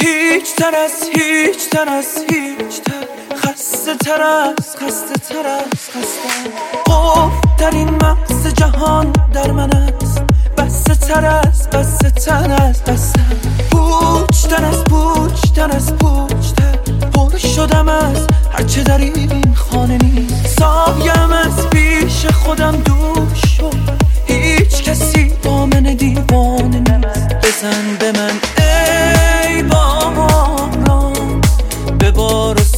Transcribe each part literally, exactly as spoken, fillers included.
هیچ تر از هیچ تر از هیچ تر، خسته تر از خسته تر از خسته. قفل در این مغز جهان در من است، بسته تر از بسته تر از بسته. پوچ تر از پوچ تر از پوچ تر، پر شدم از هرچه در این خانه نیست. سایم از پیش خودم دور شد، هیچ کسی با من دیوانه نیست. بزن به من ای باران، ببار و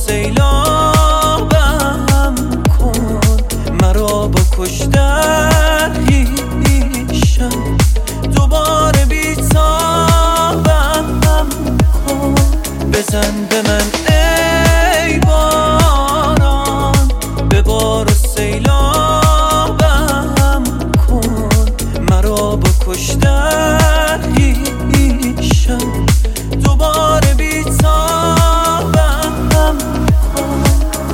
سیلابم کن، مرا با کشتر هیشم دوباره بیتابم کن. بزن به من ای باران، ببار و سیلابم کن، مرا با کشتر هیشم دوباره بیتابم کن.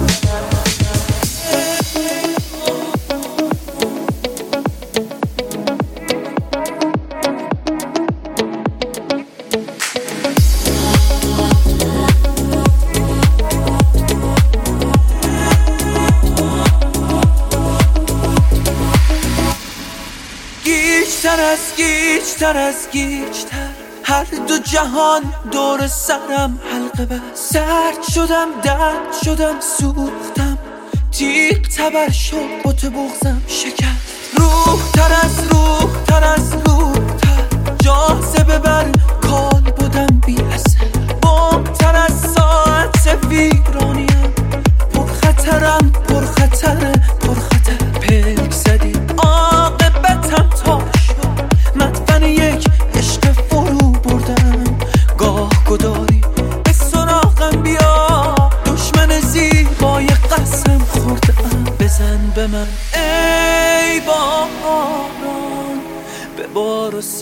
گیجتر از گیجتر از گیجتر، هر دو جهان دور سرم حلقه بست. سرد شدم درد شدم سوختم، تیغ تبر شد بت بغزم شکست. روح تر از روح تر از روح تر، جاذبه بر کال بودم بی اثر. بم تر از ساعت ویرانیم، پر خطرم پر خطر پر خطر. پلک زدی عاقبتم تا شد، مدفن یک عشق فرو بردم. گاه گداری به سراغم بیا، دشمن زیبای قسم خوردم. بزن به من ای باران، ببار و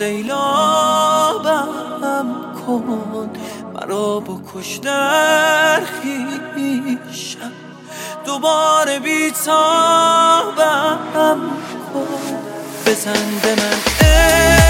سیلابم کن، مرا با کشتر خویشم دوباره بیتابم کن. بزن به من ای